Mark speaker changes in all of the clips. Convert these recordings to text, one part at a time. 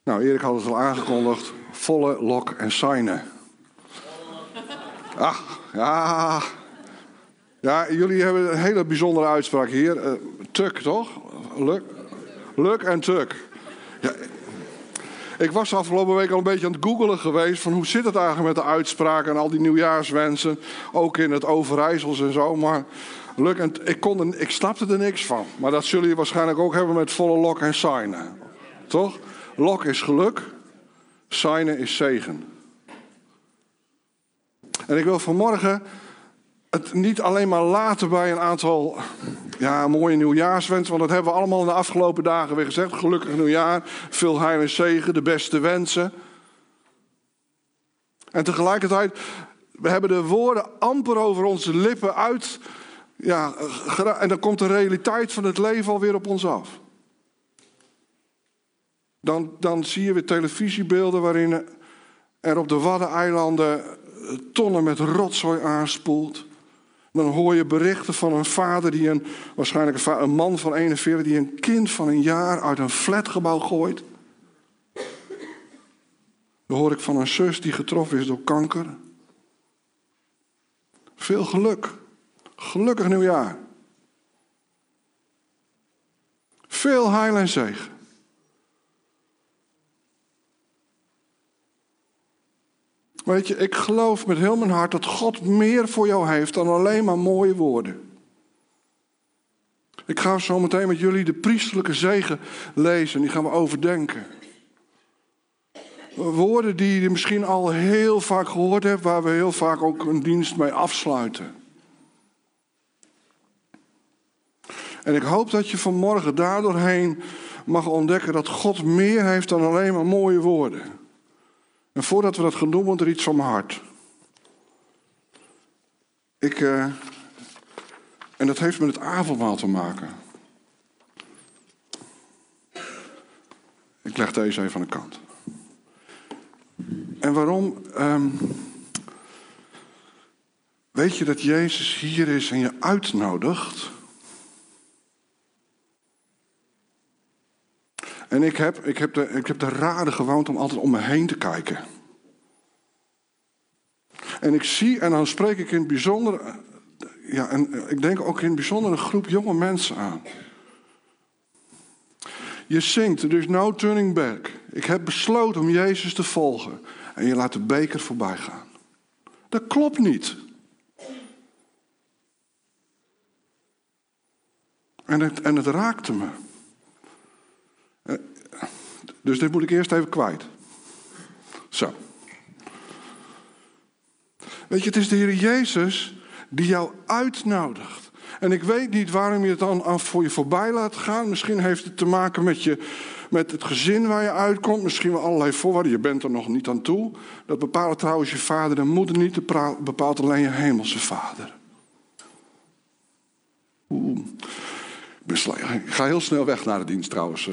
Speaker 1: Nou, Erik had het al aangekondigd. Volle lok en seinen. Ah, ja. Ja, jullie hebben een hele bijzondere uitspraak hier. Tuk, toch? Luk en tuk. Ja, ik was de afgelopen week al een beetje aan het googelen geweest van hoe zit het eigenlijk met de uitspraken en al die nieuwjaarswensen. Ook in het Overijssels en zo. Maar luk en ik snapte er niks van. Maar dat zullen jullie waarschijnlijk ook hebben met volle lok en seinen. Toch? Lok is geluk. Seinen is zegen. En ik wil vanmorgen het niet alleen maar laten bij een aantal mooie nieuwjaarswensen. Want dat hebben we allemaal in de afgelopen dagen weer gezegd. Gelukkig nieuwjaar, veel heil en zegen, de beste wensen. En tegelijkertijd, we hebben de woorden amper over onze lippen uit. Ja, en dan komt de realiteit van het leven alweer op ons af. Dan zie je weer televisiebeelden waarin er op de Waddeneilanden tonnen met rotzooi aanspoelt. Dan hoor je berichten van een vader waarschijnlijk een man van 41, die een kind van een jaar uit een flatgebouw gooit. Dan hoor ik van een zus die getroffen is door kanker. Veel geluk. Gelukkig nieuwjaar. Veel heil en zegen. Weet je, ik geloof met heel mijn hart dat God meer voor jou heeft dan alleen maar mooie woorden. Ik ga zo meteen met jullie de priesterlijke zegen lezen. Die gaan we overdenken. Woorden die je misschien al heel vaak gehoord hebt, waar we heel vaak ook een dienst mee afsluiten. En ik hoop dat je vanmorgen daardoorheen mag ontdekken dat God meer heeft dan alleen maar mooie woorden. En voordat we dat gaan doen, wordt er iets van mijn hart. En dat heeft met het avondmaal te maken. Ik leg deze even aan de kant. En waarom? Weet je dat Jezus hier is en je uitnodigt? En ik heb de rade gewoonte om altijd om me heen te kijken. En ik zie, en dan spreek ik in het bijzonder, en ik denk ook in het bijzonder een groep jonge mensen aan. Je zingt, er is no turning back. Ik heb besloten om Jezus te volgen. En je laat de beker voorbij gaan. Dat klopt niet. En het raakte me. Dus dit moet ik eerst even kwijt. Zo. Weet je, het is de Heer Jezus die jou uitnodigt. En ik weet niet waarom je het dan voor je voorbij laat gaan. Misschien heeft het te maken met het gezin waar je uitkomt. Misschien wel allerlei voorwaarden. Je bent er nog niet aan toe. Dat bepaalt trouwens je vader en moeder niet. Dat bepaalt alleen je hemelse vader. Ik ga heel snel weg naar de dienst trouwens.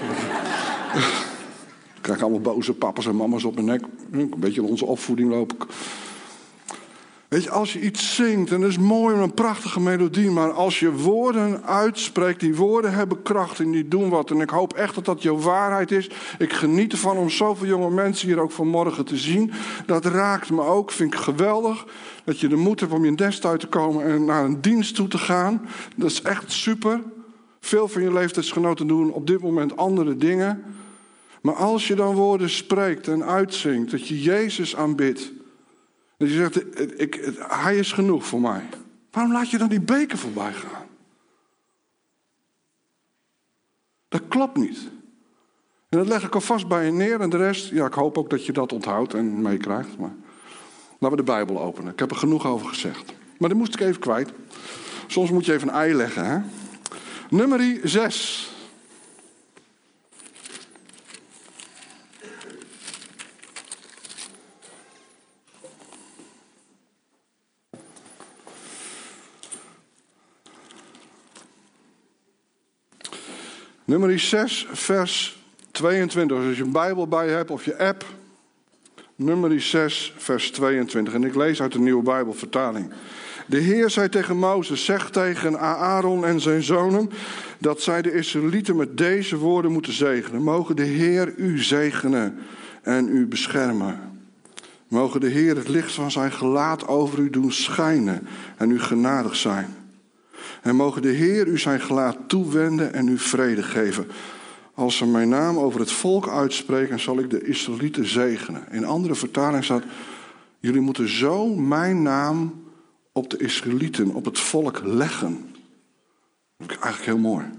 Speaker 1: Ik krijg allemaal boze papa's en mama's op mijn nek. Een beetje in onze opvoeding loop ik. Weet je, als je iets zingt, en dat is mooi en een prachtige melodie, maar als je woorden uitspreekt, die woorden hebben kracht en die doen wat. En ik hoop echt dat dat jouw waarheid is. Ik geniet ervan om zoveel jonge mensen hier ook vanmorgen te zien. Dat raakt me ook, vind ik geweldig. Dat je de moed hebt om je nest uit te komen en naar een dienst toe te gaan. Dat is echt super. Veel van je leeftijdsgenoten doen op dit moment andere dingen. Maar als je dan woorden spreekt en uitzingt, dat je Jezus aanbidt. Dat je zegt, hij is genoeg voor mij. Waarom laat je dan die beker voorbij gaan? Dat klopt niet. En dat leg ik alvast bij je neer. En de rest, ik hoop ook dat je dat onthoudt en meekrijgt. Maar laten we de Bijbel openen. Ik heb er genoeg over gezegd. Maar dat moest ik even kwijt. Soms moet je even een ei leggen, hè. Nummerie 6. Nummerie 6, vers 22. Dus als je een Bijbel bij je hebt of je app. Nummerie 6, vers 22. En ik lees uit de Nieuwe Bijbelvertaling. De Heer zei tegen Mozes, zeg tegen Aaron en zijn zonen dat zij de Israëlieten met deze woorden moeten zegenen. Mogen de Heer u zegenen en u beschermen. Mogen de Heer het licht van zijn gelaat over u doen schijnen en u genadig zijn. En mogen de Heer u zijn gelaat toewenden en u vrede geven. Als ze mijn naam over het volk uitspreken, zal ik de Israëlieten zegenen. In andere vertalingen staat, jullie moeten zo mijn naam op de Israëlieten, op het volk leggen. Dat vind ik eigenlijk heel mooi.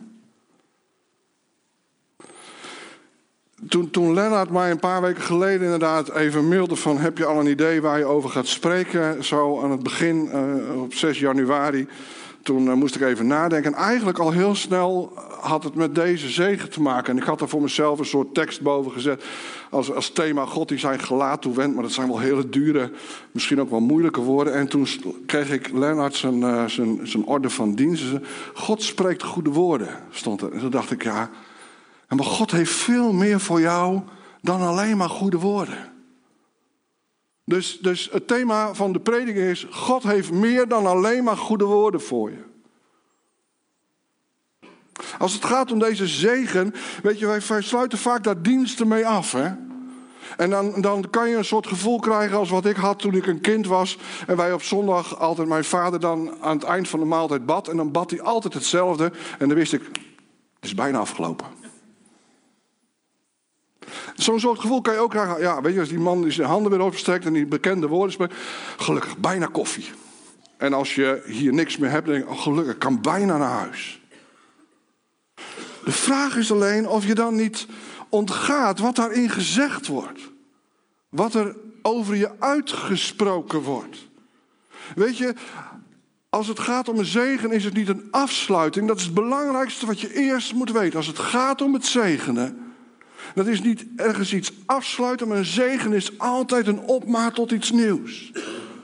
Speaker 1: Toen Lennart mij een paar weken geleden inderdaad even mailde van, heb je al een idee waar je over gaat spreken? Zo aan het begin, op 6 januari. Toen moest ik even nadenken. En eigenlijk al heel snel had het met deze zegen te maken. En ik had er voor mezelf een soort tekst boven gezet. Als thema God die zijn gelaat toewendt. Maar dat zijn wel hele dure, misschien ook wel moeilijke woorden. En toen kreeg ik Lennart zijn orde van dienst. God spreekt goede woorden, stond er. En toen dacht ik, ja, maar God heeft veel meer voor jou dan alleen maar goede woorden. Dus het thema van de prediking is, God heeft meer dan alleen maar goede woorden voor je. Als het gaat om deze zegen, weet je, wij sluiten vaak daar diensten mee af, hè. En dan kan je een soort gevoel krijgen als wat ik had toen ik een kind was. En wij op zondag altijd, mijn vader dan aan het eind van de maaltijd bad. En dan bad hij altijd hetzelfde. En dan wist ik, het is bijna afgelopen. Zo'n soort gevoel kan je ook krijgen. Ja, weet je, als die man die zijn handen weer opstrekt en die bekende woorden spreekt. Gelukkig, bijna koffie. En als je hier niks meer hebt, dan denk je, oh, gelukkig, ik kan bijna naar huis. De vraag is alleen of je dan niet ontgaat wat daarin gezegd wordt. Wat er over je uitgesproken wordt. Weet je, als het gaat om een zegen is het niet een afsluiting. Dat is het belangrijkste wat je eerst moet weten. Als het gaat om het zegenen. Dat is niet ergens iets afsluiten, maar een zegen is altijd een opmaat tot iets nieuws.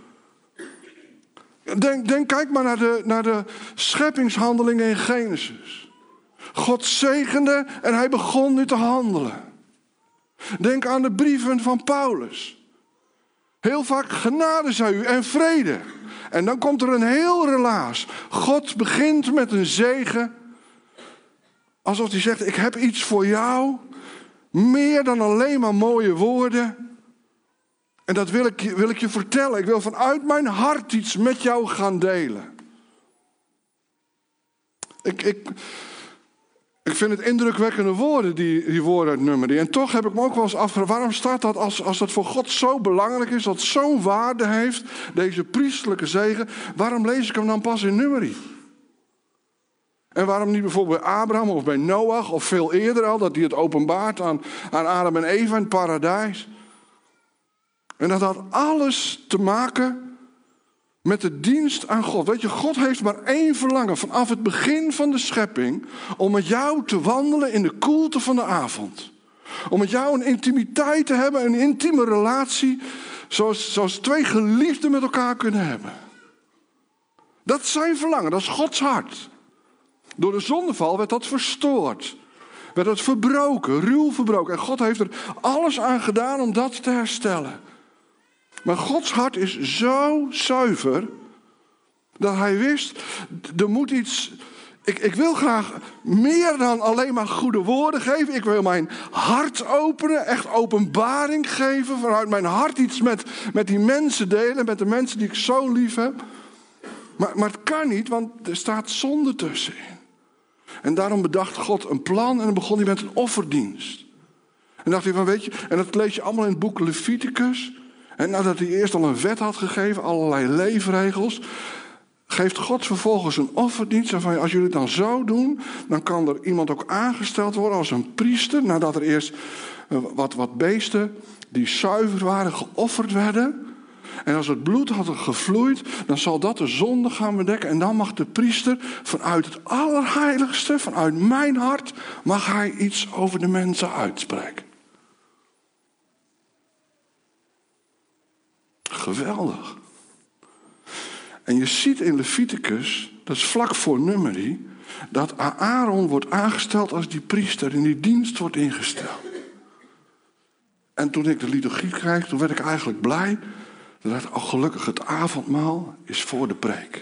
Speaker 1: Kijk maar naar de scheppingshandelingen in Genesis. God zegende en hij begon nu te handelen. Denk aan de brieven van Paulus. Heel vaak genade zij u en vrede. En dan komt er een heel relaas. God begint met een zegen. Alsof hij zegt, ik heb iets voor jou. Meer dan alleen maar mooie woorden. En dat wil ik je vertellen. Ik wil vanuit mijn hart iets met jou gaan delen. Ik vind het indrukwekkende woorden, die woorden uit Numeri. En toch heb ik me ook wel eens afgevraagd, waarom staat dat als dat voor God zo belangrijk is, dat zo'n waarde heeft, deze priesterlijke zegen, waarom lees ik hem dan pas in Numeri? En waarom niet bijvoorbeeld bij Abraham of bij Noach of veel eerder al, dat hij het openbaart aan Adam en Eva in het paradijs? En dat had alles te maken met de dienst aan God. Weet je, God heeft maar één verlangen vanaf het begin van de schepping, om met jou te wandelen in de koelte van de avond. Om met jou een intimiteit te hebben, een intieme relatie, zoals twee geliefden met elkaar kunnen hebben. Dat is zijn verlangen, dat is Gods hart. Door de zondeval werd dat verstoord. Werd het verbroken, ruw verbroken. En God heeft er alles aan gedaan om dat te herstellen. Maar Gods hart is zo zuiver dat hij wist, er moet iets. Ik wil graag meer dan alleen maar goede woorden geven. Ik wil mijn hart openen, echt openbaring geven. Vanuit mijn hart iets met die mensen delen, met de mensen die ik zo lief heb. Maar het kan niet, want er staat zonde tussenin. En daarom bedacht God een plan en dan begon hij met een offerdienst. En dacht hij van, weet je, en dat lees je allemaal in het boek Leviticus. En nadat hij eerst al een wet had gegeven, allerlei leefregels, geeft God vervolgens een offerdienst. En van, als jullie het dan zo doen, dan kan er iemand ook aangesteld worden als een priester. Nadat er eerst wat beesten die zuiver waren geofferd werden. En als het bloed had gevloeid, dan zal dat de zonde gaan bedekken. En dan mag de priester vanuit het allerheiligste, vanuit mijn hart, mag hij iets over de mensen uitspreken. Geweldig. En je ziet in Leviticus, dat is vlak voor Numeri, dat Aaron wordt aangesteld als die priester en die dienst wordt ingesteld. En toen ik de liturgie kreeg, toen werd ik eigenlijk blij. Dan dacht ik, oh gelukkig, het avondmaal is voor de preek.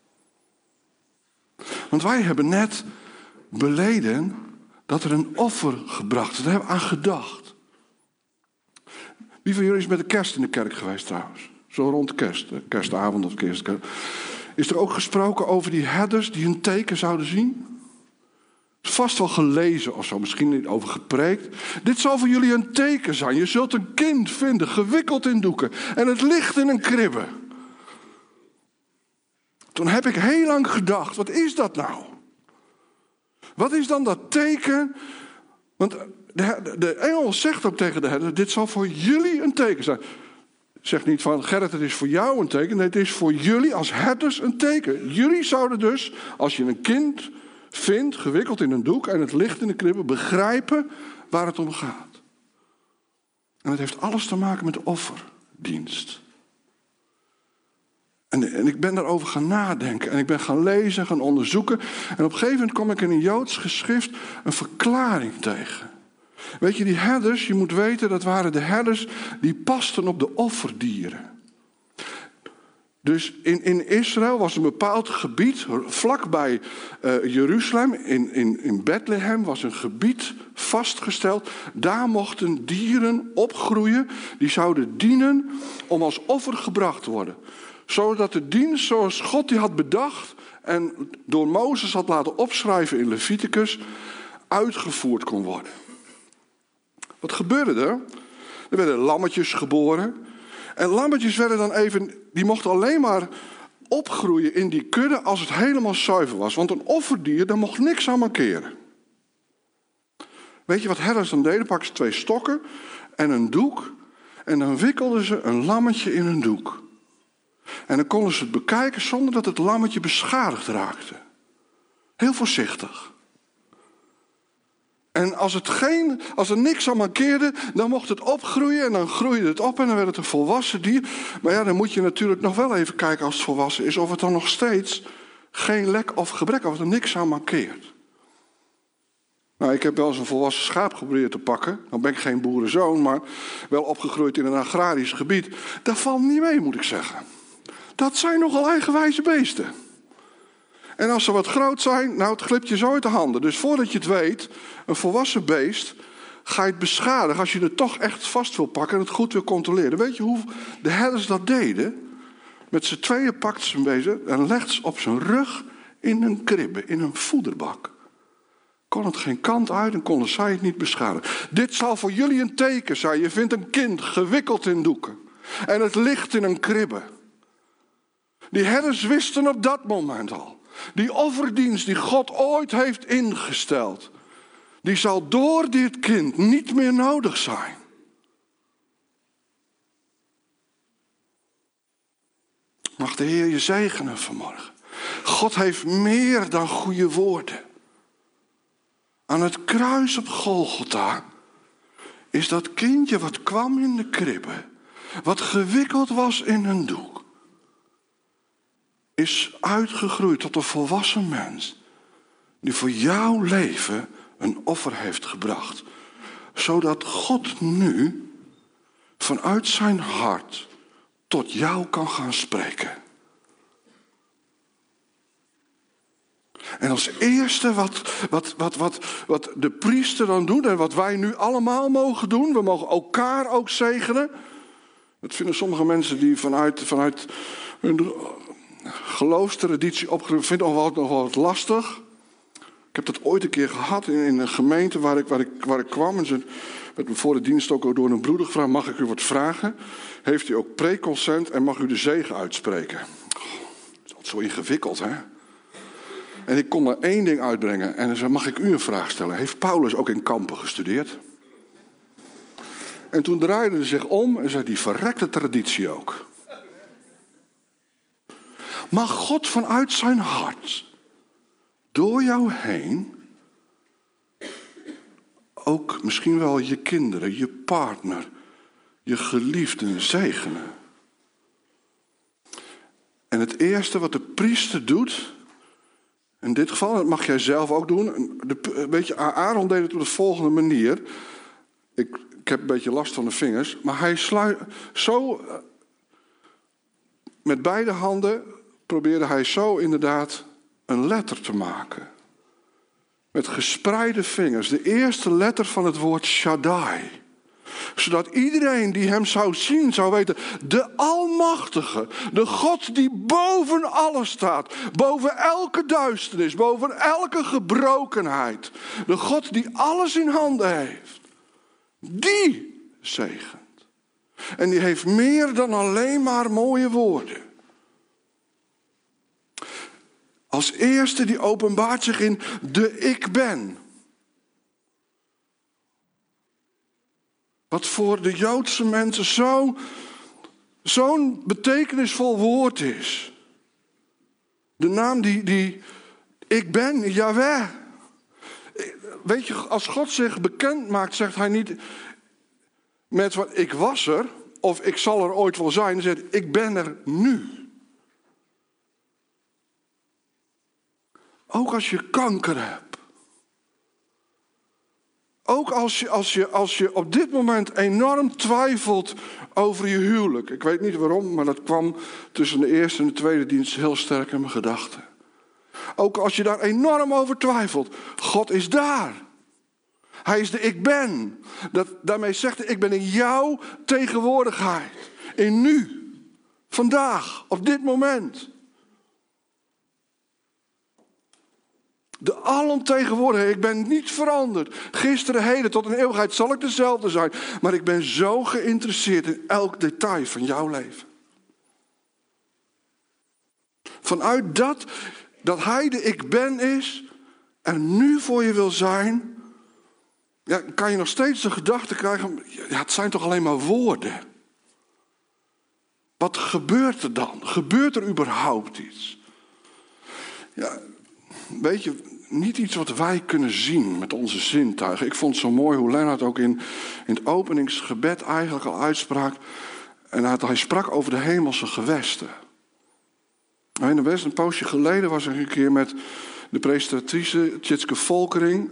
Speaker 1: Want wij hebben net beleden dat er een offer gebracht is. Daar hebben we aan gedacht. Wie van jullie is met de kerst in de kerk geweest trouwens? Zo rond kerst, kerstavond of kerstkerst. Is er ook gesproken over die herders die een teken zouden zien? Is vast wel gelezen of zo, misschien niet over gepreekt. Dit zal voor jullie een teken zijn. Je zult een kind vinden, gewikkeld in doeken. En het ligt in een kribbe. Toen heb ik heel lang gedacht, wat is dat nou? Wat is dan dat teken? Want de engel zegt ook tegen de herder, dit zal voor jullie een teken zijn. Zeg niet van, Gerrit, het is voor jou een teken. Nee, het is voor jullie als herders een teken. Jullie zouden dus, als je een kind vindt, gewikkeld in een doek en het ligt in de kribbe, begrijpen waar het om gaat. En het heeft alles te maken met de offerdienst. En ik ben daarover gaan nadenken. En ik ben gaan lezen, gaan onderzoeken. En op een gegeven moment kwam ik in een Joods geschrift een verklaring tegen. Weet je, die herders, je moet weten, dat waren de herders die pasten op de offerdieren. Dus in Israël was een bepaald gebied, vlakbij Jeruzalem, in Bethlehem was een gebied vastgesteld. Daar mochten dieren opgroeien, die zouden dienen om als offer gebracht te worden. Zodat de dienst zoals God die had bedacht en door Mozes had laten opschrijven in Leviticus, uitgevoerd kon worden. Wat gebeurde er? Er werden lammetjes geboren. En lammetjes werden dan die mochten alleen maar opgroeien in die kudde als het helemaal zuiver was. Want een offerdier, daar mocht niks aan mankeren. Weet je wat herders dan deden? Pakten ze 2 stokken en een doek. En dan wikkelden ze een lammetje in een doek. En dan konden ze het bekijken zonder dat het lammetje beschadigd raakte. Heel voorzichtig. En als er niks aan mankeerde, dan mocht het opgroeien en dan groeide het op en dan werd het een volwassen dier. Maar ja, dan moet je natuurlijk nog wel even kijken als het volwassen is, of het dan nog steeds geen lek of gebrek, of er niks aan mankeert. Nou, ik heb wel eens een volwassen schaap geprobeerd te pakken. Dan ben ik geen boerenzoon, maar wel opgegroeid in een agrarisch gebied. Dat valt niet mee, moet ik zeggen. Dat zijn nogal eigenwijze beesten. En als ze wat groot zijn, nou, het glipt je zo uit de handen. Dus voordat je het weet, een volwassen beest, ga je het beschadigen als je het toch echt vast wil pakken en het goed wil controleren. Weet je hoe de herders dat deden? Met z'n tweeën pakten ze een beest en legden ze op zijn rug in een kribbe, in een voederbak. Kon het geen kant uit en konden zij het niet beschadigen. Dit zal voor jullie een teken zijn. Je vindt een kind gewikkeld in doeken. En het ligt in een kribbe. Die herders wisten op dat moment al. Die offerdienst die God ooit heeft ingesteld, die zal door dit kind niet meer nodig zijn. Mag de Heer je zegenen vanmorgen. God heeft meer dan goede woorden. Aan het kruis op Golgotha is dat kindje wat kwam in de kribbe, wat gewikkeld was in een doek, is uitgegroeid tot een volwassen mens die voor jouw leven een offer heeft gebracht. Zodat God nu vanuit zijn hart tot jou kan gaan spreken. En als eerste wat de priester dan doet en wat wij nu allemaal mogen doen, we mogen elkaar ook zegenen. Dat vinden sommige mensen die vanuit hun geloofstraditie opgeroepen, vind ik nog wel wat lastig. Ik heb dat ooit een keer gehad in een gemeente waar ik kwam. En ze werd me voor de dienst ook door een broeder gevraagd, mag ik u wat vragen? Heeft u ook preconsent en mag u de zegen uitspreken? Dat is altijd zo ingewikkeld, hè? En ik kon maar 1 ding uitbrengen. En hij zei, mag ik u een vraag stellen? Heeft Paulus ook in Kampen gestudeerd? En toen draaide hij zich om en zei, die verrekte traditie ook. Mag God vanuit zijn hart door jou heen ook misschien wel je kinderen, je partner, je geliefden zegenen. En het eerste wat de priester doet, in dit geval, dat mag jij zelf ook doen. Weet je, Aaron deed het op de volgende manier. Ik heb een beetje last van de vingers, maar hij met beide handen probeerde hij zo inderdaad een letter te maken. Met gespreide vingers. De eerste letter van het woord Shaddai. Zodat iedereen die hem zou zien zou weten. De Almachtige. De God die boven alles staat. Boven elke duisternis. Boven elke gebrokenheid. De God die alles in handen heeft. Die zegent. En die heeft meer dan alleen maar mooie woorden. Als eerste die openbaart zich in de ik ben. Wat voor de Joodse mensen zo'n betekenisvol woord is. De naam die ik ben, Yahweh. Weet je, als God zich bekend maakt, zegt hij niet met wat ik was er, of ik zal er ooit wel zijn. Hij zegt, ik ben er nu. Ook als je kanker hebt. Ook als je op dit moment enorm twijfelt over je huwelijk. Ik weet niet waarom, maar dat kwam tussen de eerste en de tweede dienst heel sterk in mijn gedachten. Ook als je daar enorm over twijfelt. God is daar. Hij is de ik ben. Daarmee zegt hij, ik ben in jouw tegenwoordigheid. In nu. Vandaag. Op dit moment. De alomtegenwoordige. Ik ben niet veranderd. Gisteren, heden, tot in eeuwigheid zal ik dezelfde zijn. Maar ik ben zo geïnteresseerd in elk detail van jouw leven. Vanuit dat hij de ik ben is. En nu voor je wil zijn. Ja, kan je nog steeds de gedachte krijgen. Ja, het zijn toch alleen maar woorden. Wat gebeurt er dan? Gebeurt er überhaupt iets? Ja, weet je, niet iets wat wij kunnen zien met onze zintuigen. Ik vond het zo mooi hoe Lennart ook in het openingsgebed eigenlijk al uitsprak. En hij sprak over de hemelse gewesten. In de West, een poosje geleden was ik een keer met de presentatrice Tjitske Volkering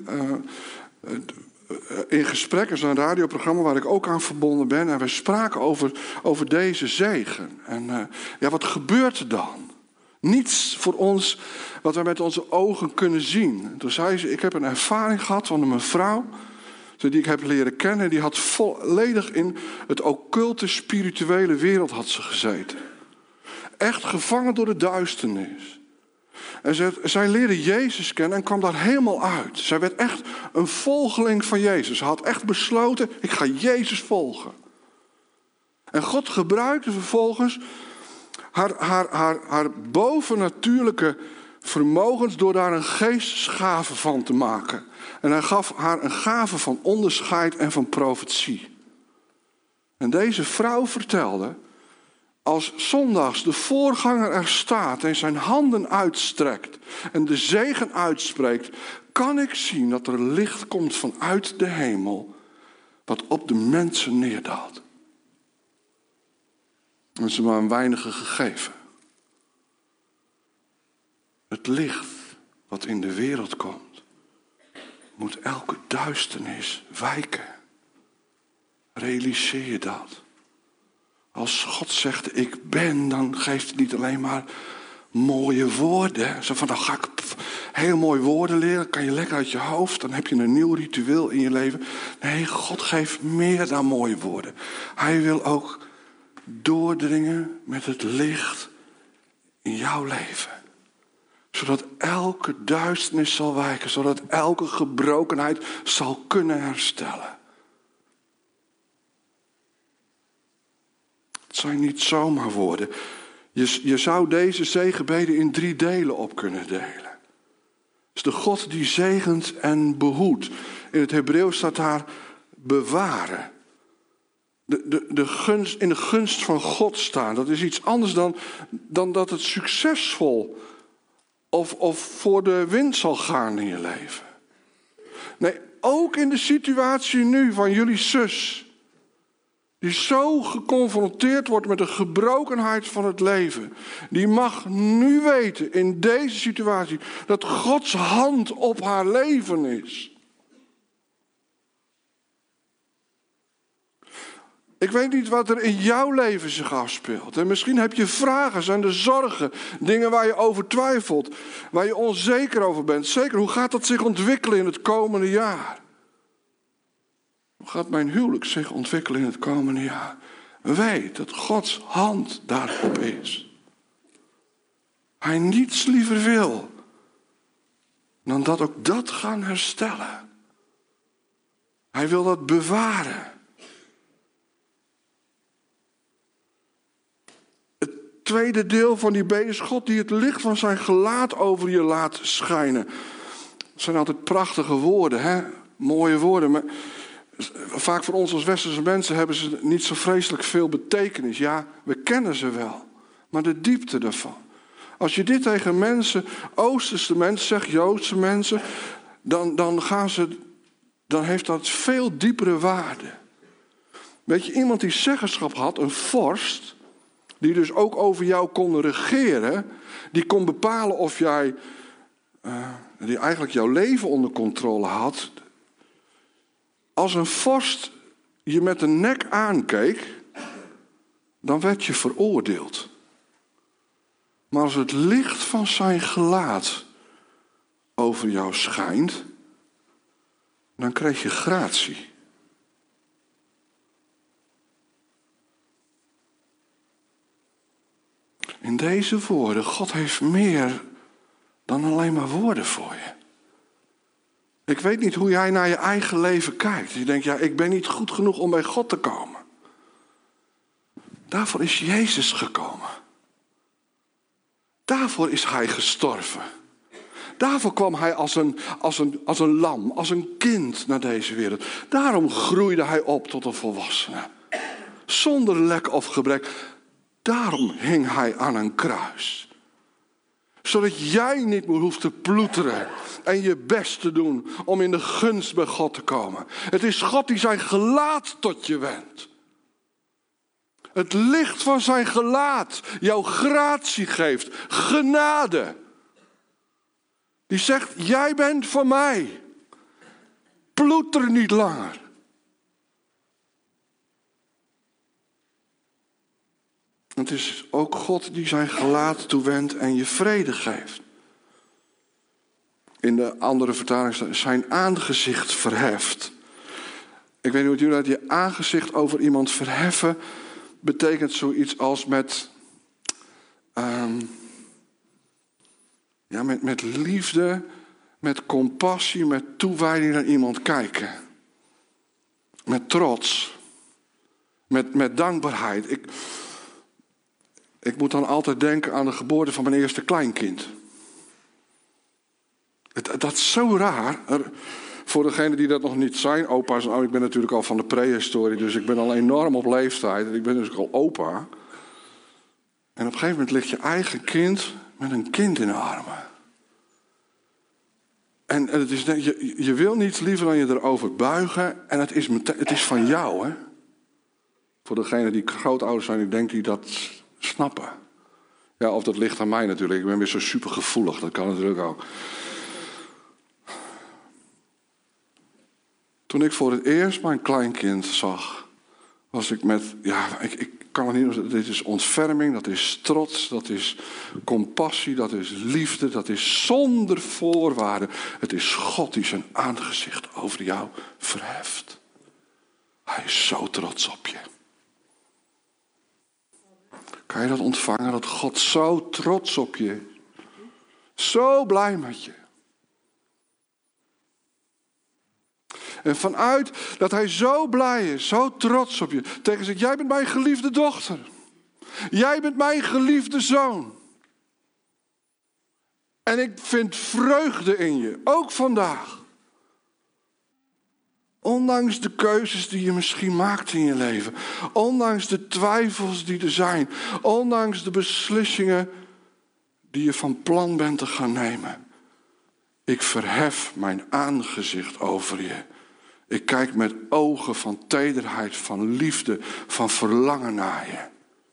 Speaker 1: in gesprek. Er is een radioprogramma waar ik ook aan verbonden ben. En we spraken over deze zegen. En wat gebeurt er dan? Niets voor ons wat wij met onze ogen kunnen zien. En toen zei ze, ik heb een ervaring gehad van een mevrouw die ik heb leren kennen. Die had volledig in het occulte spirituele wereld had ze gezeten. Echt gevangen door de duisternis. En zij leerde Jezus kennen en kwam daar helemaal uit. Zij werd echt een volgeling van Jezus. Ze had echt besloten, ik ga Jezus volgen. En God gebruikte vervolgens haar bovennatuurlijke vermogens door daar een geestesgave van te maken. En hij gaf haar een gave van onderscheid en van profetie. En deze vrouw vertelde, als zondags de voorganger er staat en zijn handen uitstrekt en de zegen uitspreekt, kan ik zien dat er licht komt vanuit de hemel wat op de mensen neerdaalt. Dat is maar een weinige gegeven. Het licht wat in de wereld komt, moet elke duisternis wijken. Realiseer je dat? Als God zegt ik ben, dan geeft het niet alleen maar mooie woorden. Zo van, dan ga ik heel mooi woorden leren, kan je lekker uit je hoofd. Dan heb je een nieuw ritueel in je leven. Nee, God geeft meer dan mooie woorden. Hij wil ook doordringen met het licht in jouw leven. Zodat elke duisternis zal wijken. Zodat elke gebrokenheid zal kunnen herstellen. Het zijn niet zomaar woorden. Je zou deze zegenbeden in 3 delen op kunnen delen. Het is de God die zegent en behoedt. In het Hebreeuws staat daar bewaren. In de gunst van God staan. Dat is iets anders dan dat het succesvol of voor de wind zal gaan in je leven. Nee, ook in de situatie nu van jullie zus, die zo geconfronteerd wordt met de gebrokenheid van het leven. Die mag nu weten in deze situatie dat Gods hand op haar leven is. Ik weet niet wat er in jouw leven zich afspeelt. En misschien heb je vragen, zijn er zorgen, dingen waar je over twijfelt, waar je onzeker over bent. Zeker, hoe gaat dat zich ontwikkelen in het komende jaar? Hoe gaat mijn huwelijk zich ontwikkelen in het komende jaar? Weet dat Gods hand daarop is. Hij niets liever wil dan dat ook dat gaan herstellen. Hij wil dat bewaren. Het tweede deel van die bede is God die het licht van zijn gelaat over je laat schijnen. Dat zijn altijd prachtige woorden, hè? Mooie woorden. Maar vaak voor ons als westerse mensen hebben ze niet zo vreselijk veel betekenis. Ja, we kennen ze wel. Maar de diepte daarvan. Als je dit tegen mensen, Oosterse mensen zegt, Joodse mensen, dan heeft dat veel diepere waarde. Weet je, iemand die zeggenschap had, een vorst, die dus ook over jou kon regeren, die kon bepalen of jij, die eigenlijk jouw leven onder controle had. Als een vorst je met de nek aankeek, dan werd je veroordeeld. Maar als het licht van zijn gelaat over jou schijnt, dan kreeg je gratie. In deze woorden, God heeft meer dan alleen maar woorden voor je. Ik weet niet hoe jij naar je eigen leven kijkt. Je denkt, ja, ik ben niet goed genoeg om bij God te komen. Daarvoor is Jezus gekomen. Daarvoor is hij gestorven. Daarvoor kwam hij als een lam, als een kind naar deze wereld. Daarom groeide hij op tot een volwassene. Zonder lek of gebrek. Daarom hing hij aan een kruis. Zodat jij niet meer hoeft te ploeteren en je best te doen om in de gunst bij God te komen. Het is God die zijn gelaat tot je wendt. Het licht van zijn gelaat jou gratie geeft, genade. Die zegt, jij bent van mij. Ploeter niet langer. Het is ook God die zijn gelaat toewendt en je vrede geeft. In de andere vertaling staat zijn aangezicht verheft. Ik weet niet hoe jullie dat, je aangezicht over iemand verheffen betekent zoiets als met liefde, met compassie, met toewijding naar iemand kijken. Met trots. Met dankbaarheid. Ik moet dan altijd denken aan de geboorte van mijn eerste kleinkind. Dat is zo raar. Voor degenen die dat nog niet zijn, opa's en oma's. Ik ben natuurlijk al van de prehistorie, dus ik ben al enorm op leeftijd. Ik ben dus al opa. En op een gegeven moment ligt je eigen kind met een kind in de armen. En het is, je wil niets liever dan je erover buigen. En het is van jou, hè. Voor degenen die grootouders zijn, ik denk die dat snappen. Ja, of dat ligt aan mij natuurlijk. Ik ben weer zo supergevoelig, dat kan natuurlijk ook. Toen ik voor het eerst mijn kleinkind zag, was ik met, ik kan het niet, dit is ontferming, dat is trots, dat is compassie, dat is liefde, dat is zonder voorwaarden. Het is God die zijn aangezicht over jou verheft. Hij is zo trots op je. Kan je dat ontvangen, dat God zo trots op je is? Zo blij met je. En vanuit dat hij zo blij is, zo trots op je, tegen zegt, jij bent mijn geliefde dochter. Jij bent mijn geliefde zoon. En ik vind vreugde in je, ook vandaag. Ondanks de keuzes die je misschien maakt in je leven. Ondanks de twijfels die er zijn. Ondanks de beslissingen die je van plan bent te gaan nemen. Ik verhef mijn aangezicht over je. Ik kijk met ogen van tederheid, van liefde, van verlangen naar je.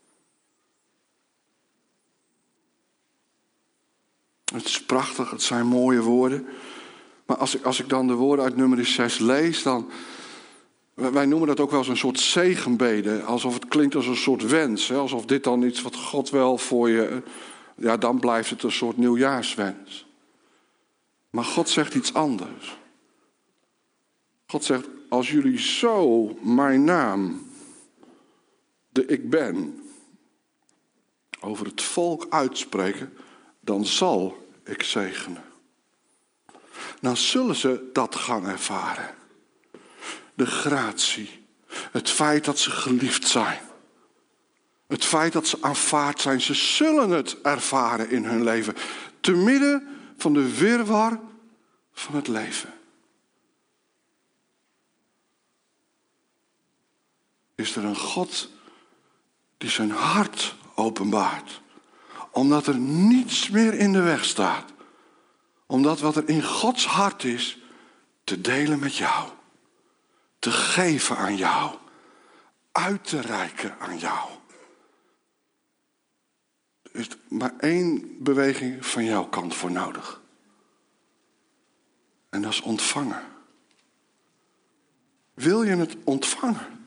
Speaker 1: Het is prachtig, het zijn mooie woorden. Maar als ik dan de woorden uit Numeri 6 lees, dan Wij noemen dat ook wel eens een soort zegenbede. Alsof het klinkt als een soort wens. Hè? Alsof dit dan iets wat God wel voor je... Ja, dan blijft het een soort nieuwjaarswens. Maar God zegt iets anders. God zegt, als jullie zo mijn naam, de ik ben, over het volk uitspreken, dan zal ik zegenen. Dan zullen ze dat gaan ervaren. De gratie. Het feit dat ze geliefd zijn. Het feit dat ze aanvaard zijn. Ze zullen het ervaren in hun leven. Te midden van de wirwar van het leven. Is er een God die zijn hart openbaart. Omdat er niets meer in de weg staat. Omdat wat er in Gods hart is, te delen met jou. Te geven aan jou. Uit te reiken aan jou. Er is maar één beweging van jouw kant voor nodig. En dat is ontvangen. Wil je het ontvangen?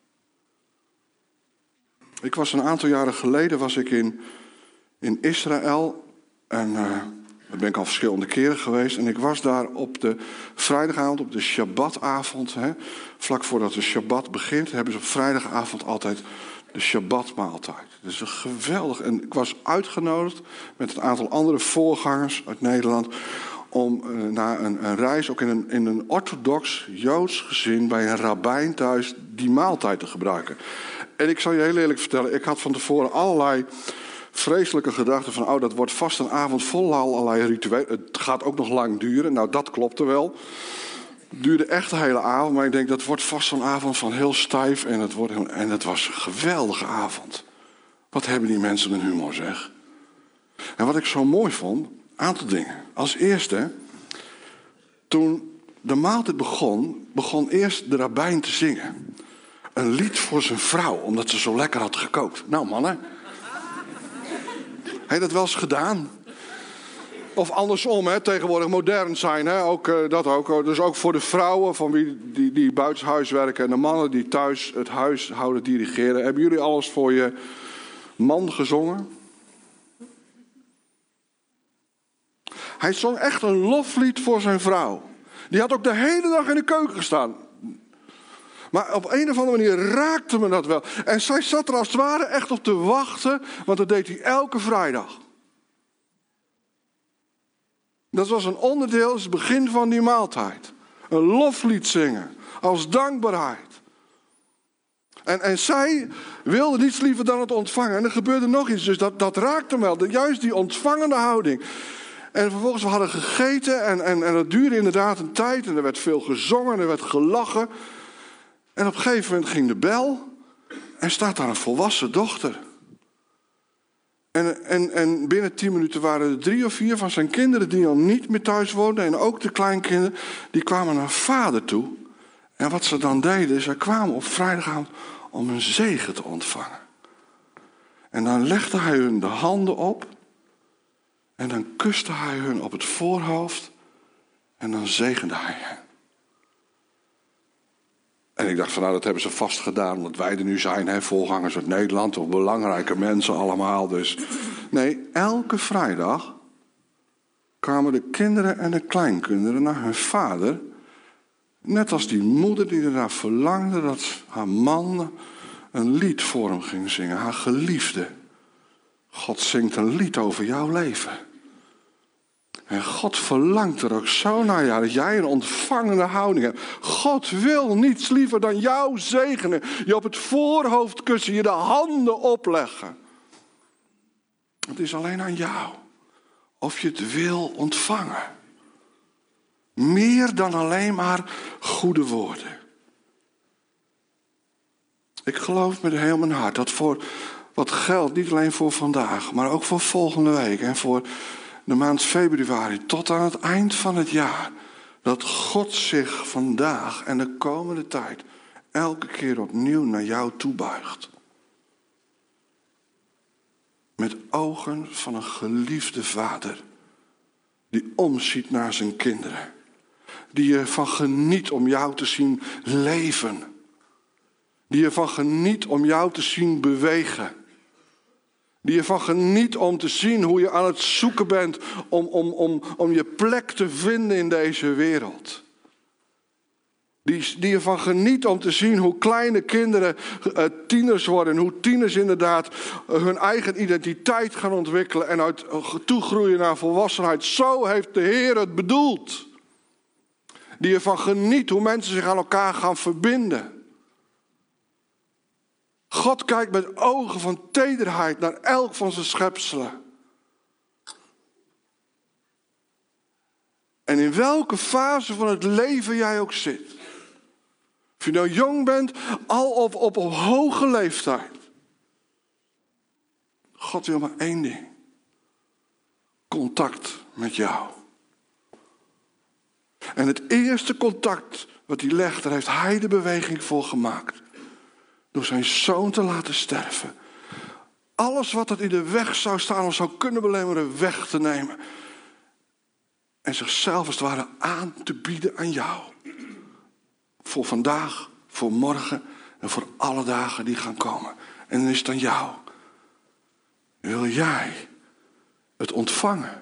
Speaker 1: Ik was een aantal jaren geleden in Israël. En daar ben ik al verschillende keren geweest. En ik was daar op de vrijdagavond, op de Shabbatavond. Vlak voordat de Shabbat begint, hebben ze op vrijdagavond altijd de Shabbatmaaltijd. Dat is geweldig. En ik was uitgenodigd met een aantal andere voorgangers uit Nederland om na een reis, ook in een orthodox Joods gezin, bij een rabbijn thuis, die maaltijd te gebruiken. En ik zal je heel eerlijk vertellen, ik had van tevoren allerlei vreselijke gedachten van, dat wordt vast een avond vol allerlei rituelen. Het gaat ook nog lang duren. Nou, dat klopte wel. Het duurde echt de hele avond, maar ik denk, dat wordt vast zo'n avond van heel stijf. En het was een geweldige avond. Wat hebben die mensen een humor, zeg. En wat ik zo mooi vond, een aantal dingen. Als eerste, toen de maaltijd begon eerst de rabbijn te zingen. Een lied voor zijn vrouw, omdat ze zo lekker had gekookt. Nou mannen, heb je dat wel eens gedaan? Of andersom, tegenwoordig modern zijn, dat ook. Dus ook voor de vrouwen van die buitenshuis werken en de mannen die thuis het huishouden dirigeren. Hebben jullie alles voor je man gezongen? Hij zong echt een loflied voor zijn vrouw. Die had ook de hele dag in de keuken gestaan. Maar op een of andere manier raakte me dat wel. En zij zat er als het ware echt op te wachten, want dat deed hij elke vrijdag. Dat was een onderdeel, het begin van die maaltijd. Een loflied zingen, als dankbaarheid. En zij wilde niets liever dan het ontvangen. En er gebeurde nog iets, dus dat raakte me wel. Juist die ontvangende houding. En vervolgens, we hadden gegeten en dat duurde inderdaad een tijd. En er werd veel gezongen, er werd gelachen. En op een gegeven moment ging de bel en staat daar een volwassen dochter. En binnen 10 minuten waren er 3 of 4 van zijn kinderen die al niet meer thuis woonden. En ook de kleinkinderen, die kwamen naar vader toe. En wat ze dan deden, zij kwamen op vrijdagavond om een zegen te ontvangen. En dan legde hij hun de handen op. En dan kuste hij hun op het voorhoofd. En dan zegende hij hen. En ik dacht van, dat hebben ze vast gedaan, omdat wij er nu zijn, voorgangers uit Nederland, toch belangrijke mensen allemaal. Dus nee, elke vrijdag kwamen de kinderen en de kleinkinderen naar hun vader. Net als die moeder die ernaar verlangde dat haar man een lied voor hem ging zingen, haar geliefde. God zingt een lied over jouw leven. En God verlangt er ook zo naar dat jij een ontvangende houding hebt. God wil niets liever dan jou zegenen. Je op het voorhoofd kussen, je de handen opleggen. Het is alleen aan jou of je het wil ontvangen. Meer dan alleen maar goede woorden. Ik geloof met heel mijn hart dat voor wat geldt, niet alleen voor vandaag, maar ook voor volgende week en voor de maand februari tot aan het eind van het jaar, dat God zich vandaag en de komende tijd elke keer opnieuw naar jou toebuigt. Met ogen van een geliefde vader die omziet naar zijn kinderen. Die ervan geniet om jou te zien leven. Die ervan geniet om jou te zien bewegen. Die ervan geniet om te zien hoe je aan het zoeken bent om je plek te vinden in deze wereld. Die ervan geniet om te zien hoe kleine kinderen tieners worden. Hoe tieners inderdaad hun eigen identiteit gaan ontwikkelen. En uit toegroeien naar volwassenheid. Zo heeft de Heer het bedoeld. Die ervan geniet hoe mensen zich aan elkaar gaan verbinden. God kijkt met ogen van tederheid naar elk van zijn schepselen. En in welke fase van het leven jij ook zit. Of je nou jong bent, al op hoge leeftijd. God wil maar één ding. Contact met jou. En het eerste contact wat hij legt, daar heeft hij de beweging voor gemaakt. Door zijn zoon te laten sterven. Alles wat er in de weg zou staan of zou kunnen belemmeren, weg te nemen. En zichzelf als het ware aan te bieden aan jou. Voor vandaag, voor morgen en voor alle dagen die gaan komen. En dan is het aan jou. Wil jij het ontvangen?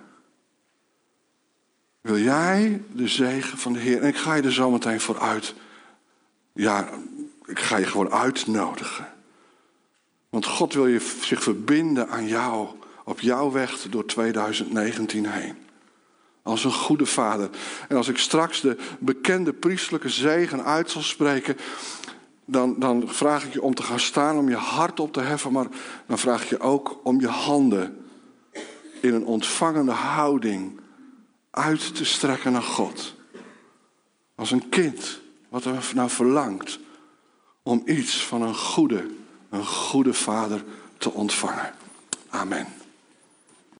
Speaker 1: Wil jij de zegen van de Heer? En ik ga je er zo meteen voor uit. Ja, ik ga je gewoon uitnodigen. Want God wil zich verbinden aan jou. Op jouw weg door 2019 heen. Als een goede vader. En als ik straks de bekende priestelijke zegen uit zal spreken. Dan vraag ik je om te gaan staan. Om je hart op te heffen. Maar dan vraag ik je ook om je handen. In een ontvangende houding. Uit te strekken naar God. Als een kind. Wat er nou verlangt. Om iets van een goede vader te ontvangen. Amen.